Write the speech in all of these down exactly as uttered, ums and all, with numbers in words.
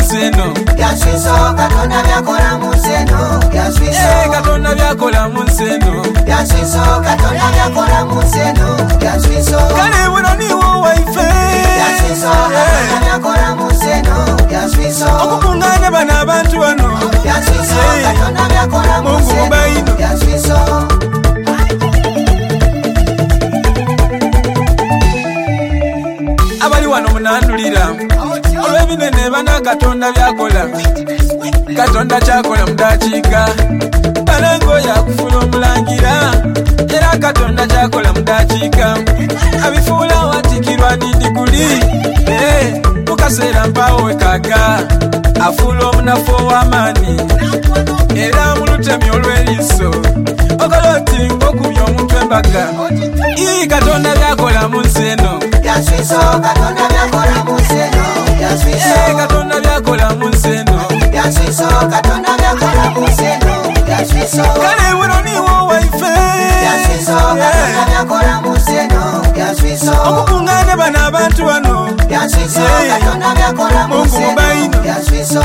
munseno byaswiso Katonda byakola munseno byaswiso eh Katonda byakola munseno byaswiso Katonda byakola munseno byaswiso kale buno niwo waife byaswiso Katonda byakola munseno byaswiso okukungana bana abantu bano byaswiso Katonda byakola munseno byaswiso abali wano munandulira olw'ebinene bana Katonda byakola Katonda kyakola mudakiika balango yakufula omulangira era Katonda kyakola mudakiika abifuula watikirwa didiguli eh mukaseera mpawo wekaaga afuula omunafu ow'amaanyi era mulutemi olw'eriiso okoloti ng'okubya omuntu embaga ii Katonda byakola mu nsi eno byaswiso Katonda byakola munseno byaswiso eh Katonda byakola mu nsi eno byaswiso Katonda byakola munseno byaswiso kale buno niwo waife byaswiso Katonda byakola munseno byaswiso okukungane bano abantu bano byaswiso Katonda byakola munseno byaswiso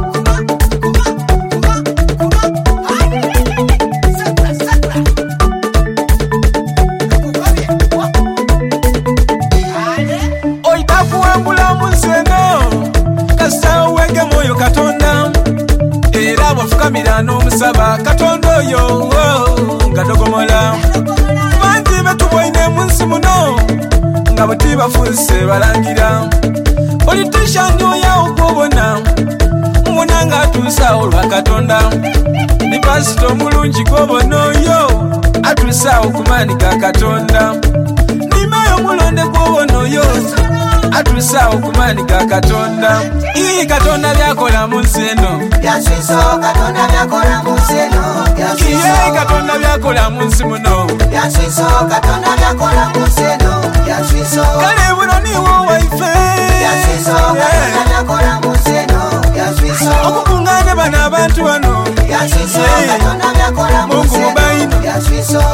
oitakuwangula mu nsi eno kasita owege mwoyo Katonda era bwafukamira n'omusaba Katonda oyo nga dogomola bangi betubwaine mu nsi muno nga bwe bafuuse balangira politiciani oyawo gwobona mubona nga atuusaawo lwa Katonda ni pasito omulungi gwobona oyo atuusaawo ku maani ga Katonda ni mayo omulonde gwobona oyo atuusaawo ku maani ga Katonda ii Katonda byakola mu nsi eno byaswiso Katonda byakola munseno byaswiso iye Katonda byakola mu nsi muno byaswiso Katonda byakola munseno byaswiso kale buno niwo waife byaswiso Katonda byakola munseno byaswiso okukungane bano abantu bano byaswiso Katonda byakola munseno byaswiso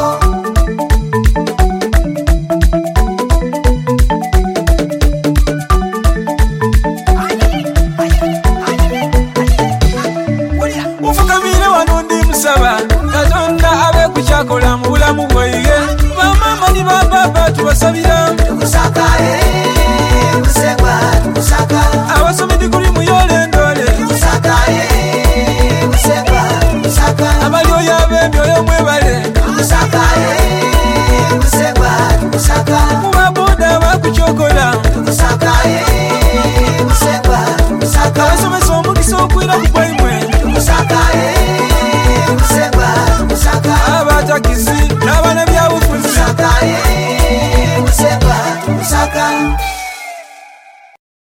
ufukamire wano ndi musaba Katonda abe kukyakola mu bulamu bwaiye bamama ni bababa tubasabira tukusaka eh musekwa tukusaka abasomi diguli muyole ndole tukusaka eh musekwa tukusaka abali oyo ab'emyoyo mwebale